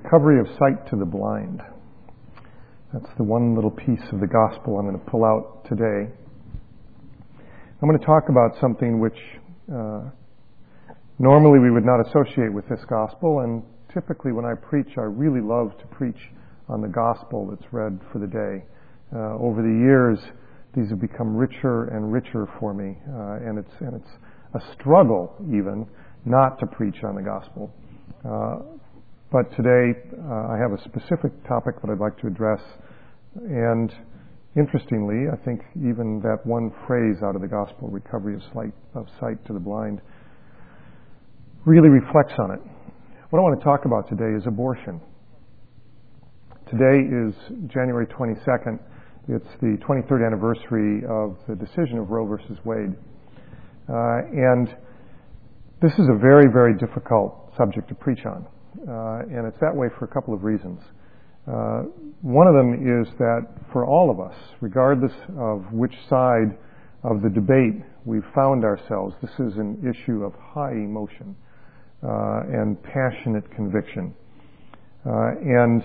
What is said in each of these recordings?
recovery of sight to the blind. That's the one little piece of the gospel I'm going to pull out today. I'm going to talk about something which normally we would not associate with this gospel, and typically when I preach, I really love to preach on the gospel that's read for the day. Over the years, these have become richer and richer for me, and it's a struggle even not to preach on the gospel. But today, I have a specific topic that I'd like to address, and interestingly, I think even that one phrase out of the gospel, recovery of sight to the blind, really reflects on it. What I want to talk about today is abortion. Today is January 22nd. It's the 23rd anniversary of the decision of Roe versus Wade. And this is a very, very difficult subject to preach on. And it's that way for a couple of reasons. One of them is that for all of us, regardless of which side of the debate we've found ourselves, this is an issue of high emotion and passionate conviction. And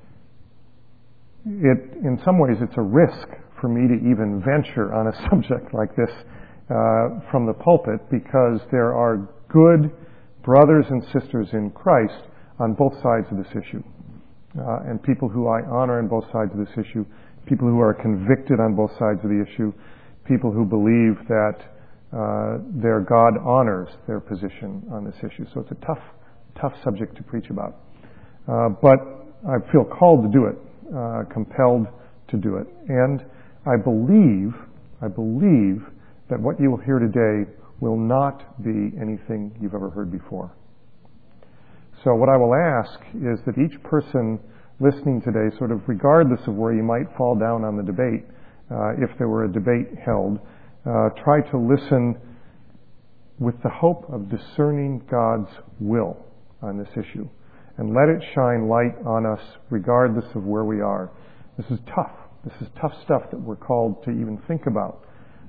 in some ways, it's a risk for me to even venture on a subject like this from the pulpit, because there are good brothers and sisters in Christ on both sides of this issue, and people who I honor on both sides of this issue, people who are convicted on both sides of the issue, people who believe that their God honors their position on this issue. So it's a tough subject to preach about. But I feel called to do it, compelled to do it. And I believe that what you will hear today will not be anything you've ever heard before. So what I will ask is that each person listening today, sort of regardless of where you might fall down on the debate, if there were a debate held, try to listen with the hope of discerning God's will on this issue, and let it shine light on us regardless of where we are. This is tough. This is tough stuff that we're called to even think about.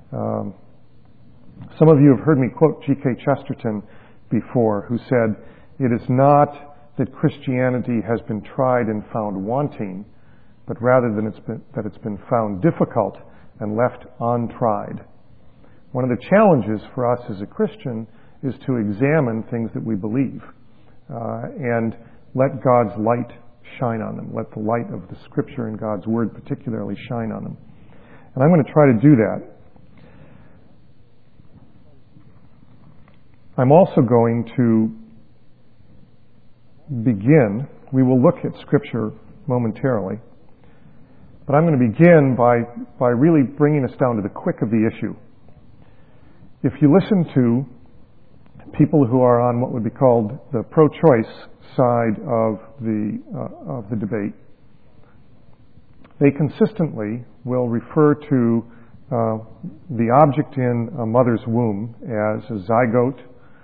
Some of you have heard me quote G.K. Chesterton before, who said, "It is not that Christianity has been tried and found wanting, but rather that it's been found difficult and left untried." One of the challenges for us as a Christian is to examine things that we believe and let God's light shine on them. Let the light of the Scripture and God's Word particularly shine on them. And I'm going to try to do that. I'm also going to begin, we will look at Scripture momentarily, but I'm going to begin by really bringing us down to the quick of the issue. If you listen to people who are on what would be called the pro-choice side of the debate, they consistently will refer to the object in a mother's womb as a zygote,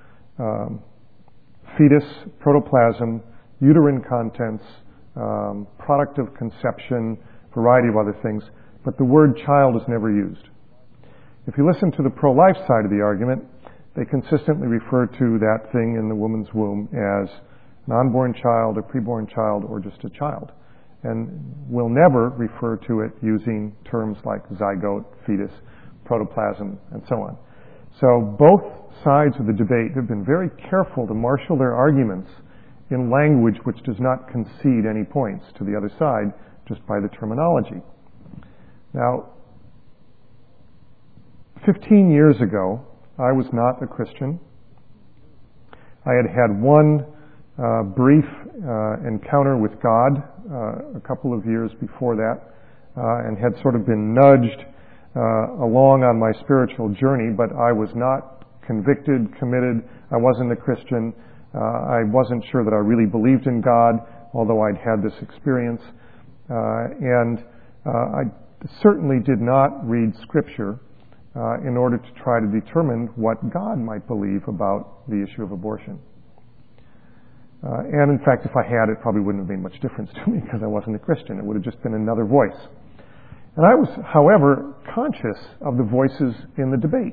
fetus, protoplasm, uterine contents, product of conception, variety of other things, but the word child is never used. If you listen to the pro-life side of the argument, they consistently refer to that thing in the woman's womb as an unborn child, a preborn child, or just a child, and will never refer to it using terms like zygote, fetus, protoplasm, and so on. So both sides of the debate have been very careful to marshal their arguments in language which does not concede any points to the other side just by the terminology. Now, 15 years ago, I was not a Christian. I had one brief encounter with God a couple of years before that, and had sort of been nudged along on my spiritual journey, but I was not convicted, committed. I wasn't a Christian. I wasn't sure that I really believed in God, although I'd had this experience. And I certainly did not read Scripture in order to try to determine what God might believe about the issue of abortion. And in fact, if I had, it probably wouldn't have made much difference to me because I wasn't a Christian. It would have just been another voice. And I was, however, conscious of the voices in the debate.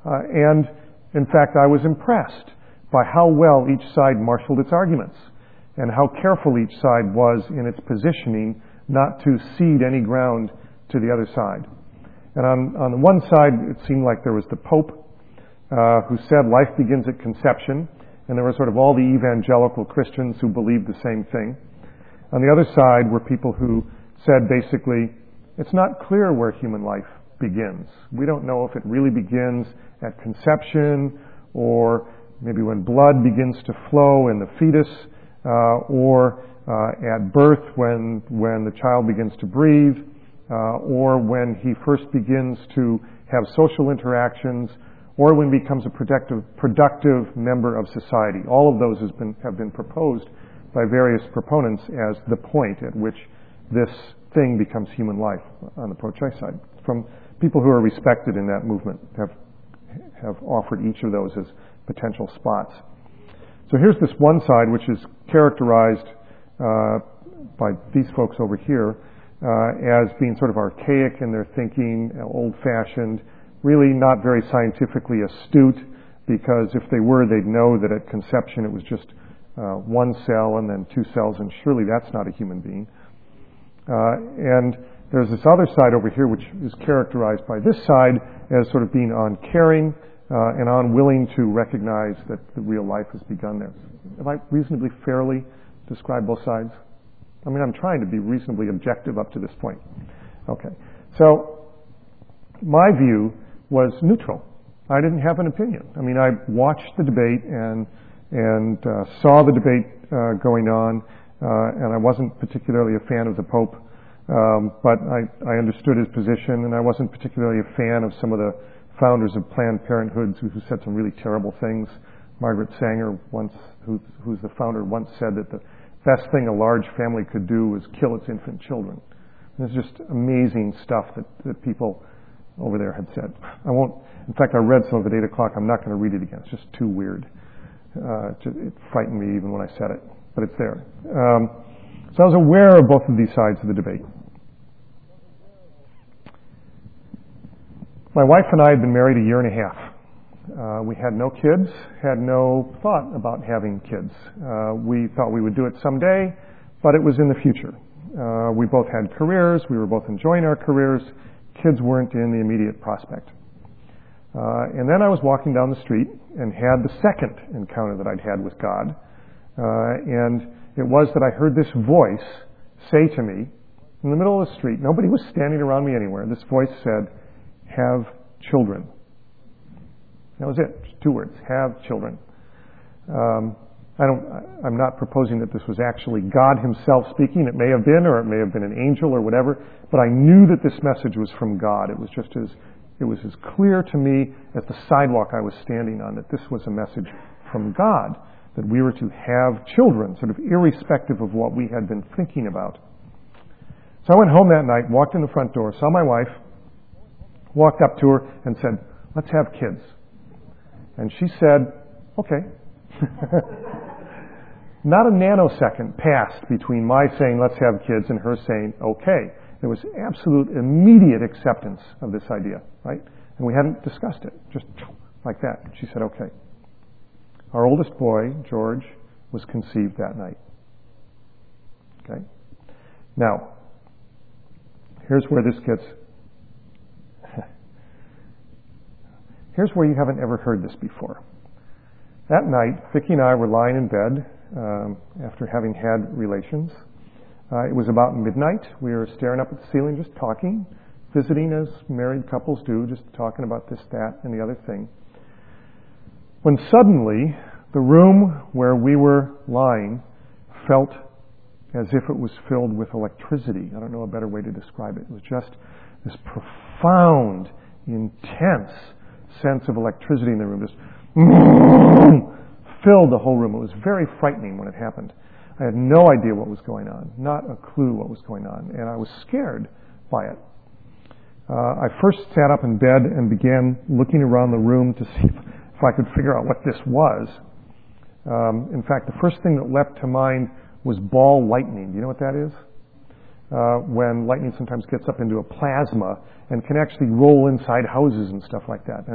And in fact, I was impressed by how well each side marshaled its arguments. and how careful each side was in its positioning not to cede any ground to the other side. And on the one side, it seemed like there was the Pope, who said life begins at conception, and there were sort of all the evangelical Christians who believed the same thing. On the other side were people who said basically, it's not clear where human life begins. We don't know if it really begins at conception, or maybe when blood begins to flow in the fetus, or at birth when the child begins to breathe, or when he first begins to have social interactions, or when he becomes a productive member of society. All of those have been proposed by various proponents as the point at which this thing becomes human life on the pro-choice side. From people who are respected in that movement have offered each of those as potential spots. So here's this one side, which is characterized by these folks over here as being sort of archaic in their thinking, old-fashioned, really not very scientifically astute, because if they were, they'd know that at conception it was just one cell and then two cells, and surely that's not a human being. And there's this other side over here, which is characterized by this side as sort of being uncaring and unwilling to recognize that the real life has begun there. Have I reasonably fairly described both sides? I mean, I'm trying to be reasonably objective up to this point. Okay. So my view was neutral. I didn't have an opinion. I mean, I watched the debate and saw the debate going on, and I wasn't particularly a fan of the Pope, but I understood his position, and I wasn't particularly a fan of some of the founders of Planned Parenthood who said some really terrible things. Margaret Sanger, who's the founder, once said that the best thing a large family could do was kill its infant children. And it's just amazing stuff that people over there had said. In fact, I read some of it at 8 o'clock. I'm not going to read it again. It's just too weird. It frightened me even when I said it, but it's there. So I was aware of both of these sides of the debate. My wife and I had been married a year and a half. We had no kids, had no thought about having kids. We thought we would do it someday, but it was in the future. We both had careers. We were both enjoying our careers. Kids weren't in the immediate prospect. And then I was walking down the street and had the second encounter that I'd had with God. And it was that I heard this voice say to me in the middle of the street, nobody was standing around me anywhere. This voice said, "Have children." That was it. Just 2 words. Have children. I'm not proposing that this was actually God himself speaking. It may have been, or it may have been an angel or whatever, but I knew that this message was from God. It was as clear to me as the sidewalk I was standing on that this was a message from God, that we were to have children, sort of irrespective of what we had been thinking about. So I went home that night, walked in the front door, saw my wife, walked up to her and said, "Let's have kids." And she said, "Okay." Not a nanosecond passed between my saying, "Let's have kids," and her saying, "Okay." There was absolute immediate acceptance of this idea, right? And we hadn't discussed it, just like that. She said, "Okay." Our oldest boy, George, was conceived that night. Okay? Now, here's where this gets... Here's where you haven't ever heard this before. That night, Vicki and I were lying in bed after having had relations. It was about midnight. We were staring up at the ceiling, just talking, visiting as married couples do, just talking about this, that, and the other thing. When suddenly, the room where we were lying felt as if it was filled with electricity. I don't know a better way to describe it. It was just this profound, intense sense of electricity in the room. Just filled the whole room. It was very frightening when it happened. I had no idea what was going on, not a clue what was going on, and I was scared by it. I first sat up in bed and began looking around the room to see if I could figure out what this was. In fact, the first thing that leapt to mind was ball lightning. Do you know what that is? When lightning sometimes gets up into a plasma and can actually roll inside houses and stuff like that. And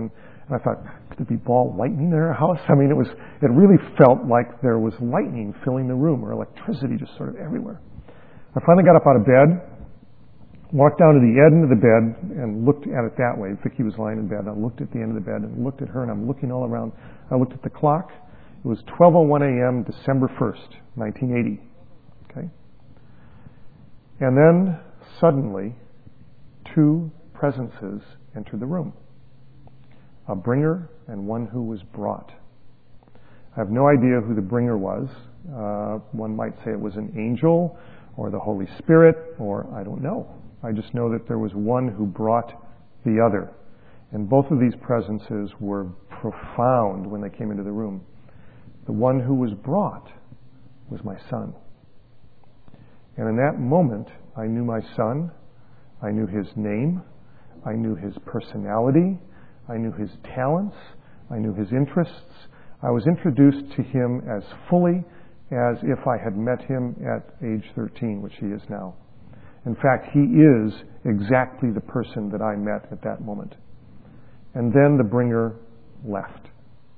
And I thought, could there be ball lightning in our house? I mean, it really felt like there was lightning filling the room, or electricity just sort of everywhere. I finally got up out of bed, walked down to the end of the bed and looked at it that way. Vicki was lying in bed. I looked at the end of the bed and looked at her, and I'm looking all around. I looked at the clock. It was 12:01 a.m., December 1st, 1980. Okay? And then suddenly, two presences entered the room. A bringer and one who was brought. I have no idea who the bringer was. One might say it was an angel or the Holy Spirit, or I don't know. I just know that there was one who brought the other. And both of these presences were profound when they came into the room. The one who was brought was my son. And in that moment, I knew my son. I knew his name. I knew his personality. I knew his talents. I knew his interests. I was introduced to him as fully as if I had met him at age 13, which he is now. In fact, he is exactly the person that I met at that moment. And then the bringer left.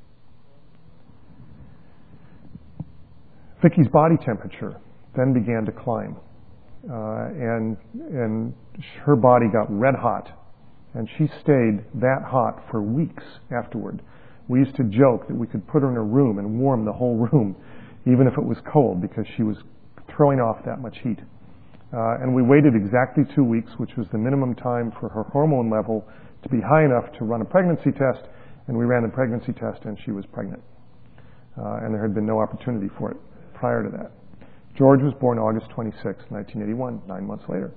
Vicki's body temperature then began to climb. And her body got red hot. And she stayed that hot for weeks afterward. We used to joke that we could put her in a room and warm the whole room, even if it was cold, because she was throwing off that much heat. And we waited exactly 2 weeks, which was the minimum time for her hormone level to be high enough to run a pregnancy test. And we ran the pregnancy test, and she was pregnant. And there had been no opportunity for it prior to that. George was born August 26, 1981, 9 months later.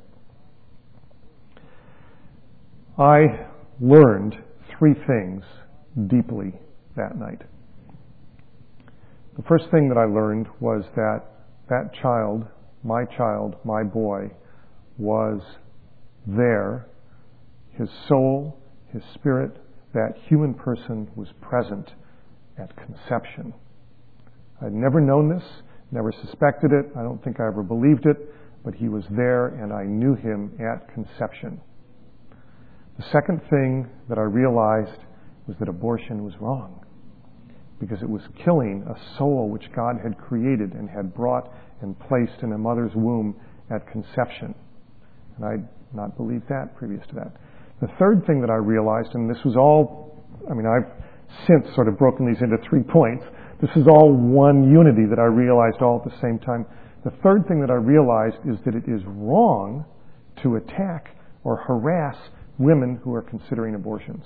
I learned 3 things deeply that night. The first thing that I learned was that child, my boy, was there. His soul, his spirit, that human person was present at conception. I'd never known this, never suspected it. I don't think I ever believed it, but he was there, and I knew him at conception. The second thing that I realized was that abortion was wrong, because it was killing a soul which God had created and had brought and placed in a mother's womb at conception. And I'd not believed that previous to that. The third thing that I realized, and this was all, I've since sort of broken these into 3 points. This is all one unity that I realized all at the same time. The third thing that I realized is that it is wrong to attack or harass women who are considering abortions.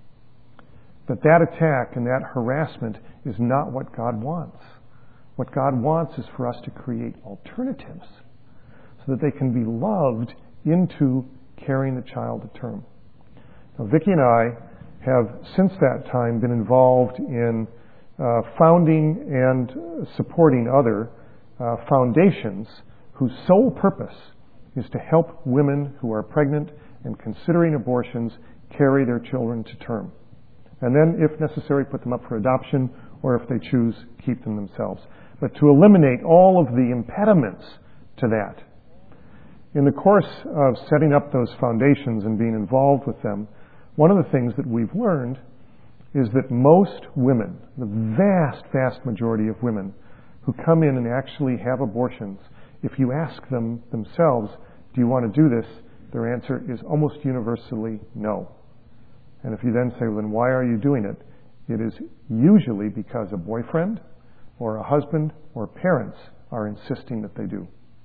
That attack and that harassment is not what God wants. What God wants is for us to create alternatives so that they can be loved into carrying the child to term. Now, Vicki and I have since that time been involved in founding and supporting other foundations whose sole purpose is to help women who are pregnant and considering abortions carry their children to term. And then, if necessary, put them up for adoption, or if they choose, keep them themselves. But to eliminate all of the impediments to that. In the course of setting up those foundations and being involved with them, one of the things that we've learned is that most women, the vast, vast majority of women who come in and actually have abortions, if you ask them themselves, do you want to do this? Their answer is almost universally no. And if you then say, well, then why are you doing it? It is usually because a boyfriend or a husband or parents are insisting that they do.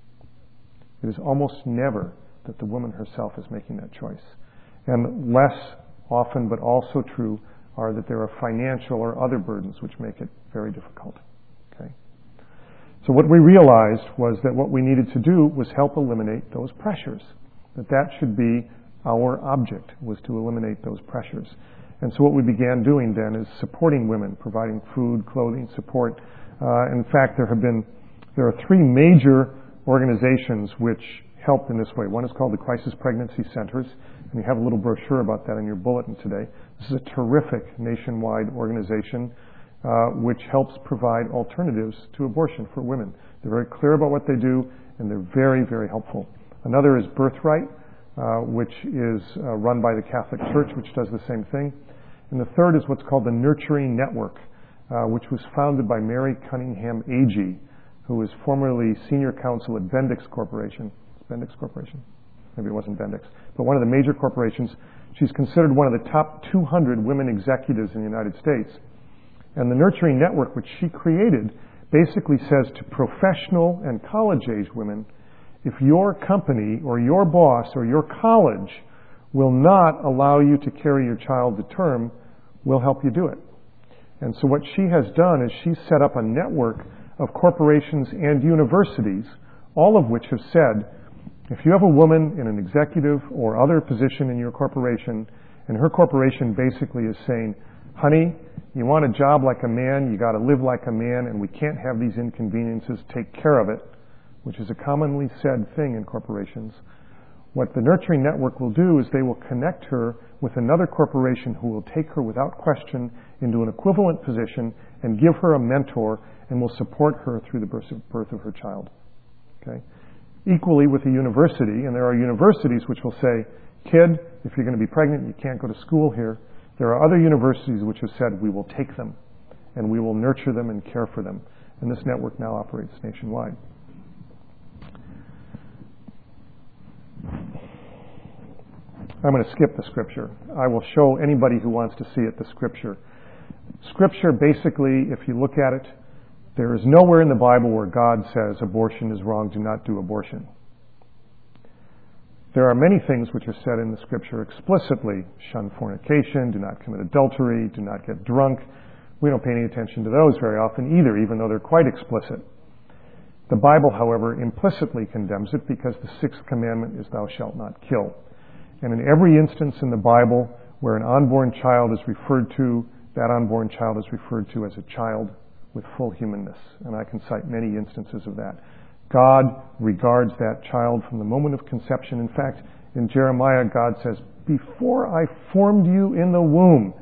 It is almost never that the woman herself is making that choice. And less often, but also true, are that there are financial or other burdens which make it very difficult. Okay? So what we realized was that what we needed to do was help eliminate those pressures. That should be our object, was to eliminate those pressures. And so what we began doing then is supporting women, providing food, clothing, support. In fact, there are 3 major organizations which help in this way. One is called the Crisis Pregnancy Centers, and you have a little brochure about that in your bulletin today. This is a terrific nationwide organization which helps provide alternatives to abortion for women. They're very clear about what they do, and they're very, very helpful. Another is Birthright, which is run by the Catholic Church, which does the same thing. And the third is what's called the Nurturing Network, which was founded by Mary Cunningham Agee, who was formerly senior counsel at Bendix Corporation. Bendix Corporation? Maybe it wasn't Bendix, but one of the major corporations. She's considered one of the top 200 women executives in the United States. And the Nurturing Network, which she created, basically says to professional and college-age women, if your company or your boss or your college will not allow you to carry your child to term, we'll help you do it. And so what she has done is she's set up a network of corporations and universities, all of which have said, if you have a woman in an executive or other position in your corporation, and her corporation basically is saying, honey, you want a job like a man, you got to live like a man, and we can't have these inconveniences, take care of it, which is a commonly said thing in corporations. What the Nurturing Network will do is they will connect her with another corporation who will take her without question into an equivalent position and give her a mentor and will support her through the birth of her child. Okay? Equally with a university, and there are universities which will say, kid, if you're going to be pregnant, you can't go to school here. There are other universities which have said, we will take them and we will nurture them and care for them. And this network now operates nationwide. I'm going to skip the scripture. I will show anybody who wants to see it the scripture. Scripture, basically, if you look at it, there is nowhere in the Bible where God says abortion is wrong, do not do abortion. There are many things which are said in the scripture explicitly. Shun fornication, do not commit adultery, do not get drunk. We don't pay any attention to those very often either, even though they're quite explicit. The Bible, however, implicitly condemns it because the sixth commandment is thou shalt not kill. And in every instance in the Bible where an unborn child is referred to, that unborn child is referred to as a child with full humanness. And I can cite many instances of that. God regards that child from the moment of conception. In fact, in Jeremiah, God says, before I formed you in the womb,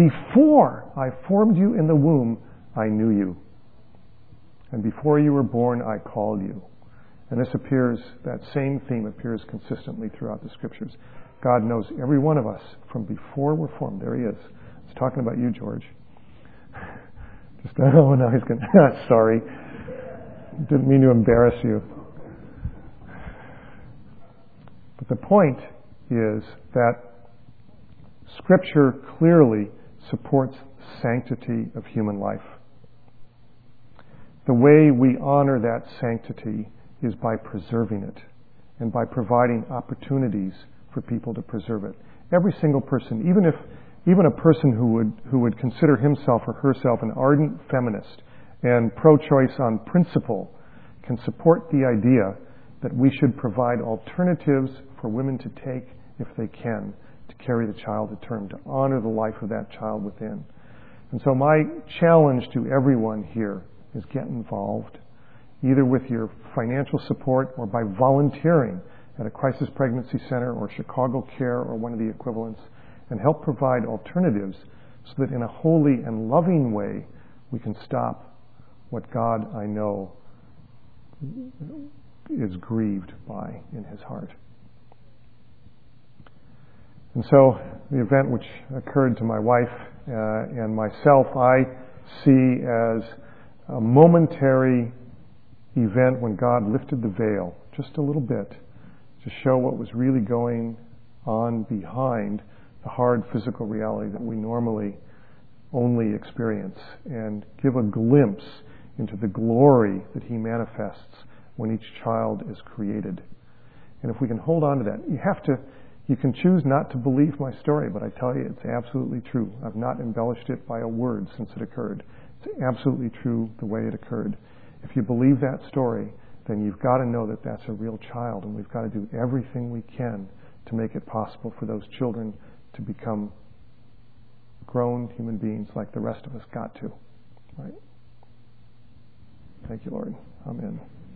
I knew you. And before you were born, I called you. And that same theme appears consistently throughout the scriptures. God knows every one of us from before we're formed. There he is. He's talking about you, George. Now he's going to, sorry. Didn't mean to embarrass you. But the point is that Scripture clearly supports the sanctity of human life. The way we honor that sanctity is by preserving it and by providing opportunities for people to preserve it. Every single person, even a person who would consider himself or herself an ardent feminist and pro-choice on principle, can support the idea that we should provide alternatives for women to take, if they can, to carry the child to term, to honor the life of that child within. And so my challenge to everyone here is get involved, either with your financial support or by volunteering at a crisis pregnancy center or Chicago Care or one of the equivalents, and help provide alternatives so that in a holy and loving way we can stop what God, I know, is grieved by in his heart. And so the event which occurred to my wife and myself, I see as a momentary event when God lifted the veil just a little bit to show what was really going on behind the hard physical reality that we normally only experience, and give a glimpse into the glory that he manifests when each child is created. And if we can hold on to that, you can choose not to believe my story, but I tell you, it's absolutely true. I've not embellished it by a word since it occurred. It's absolutely true the way it occurred. If you believe that story, then you've got to know that that's a real child, and we've got to do everything we can to make it possible for those children to become grown human beings like the rest of us got to. Right? Thank you, Lord. Amen.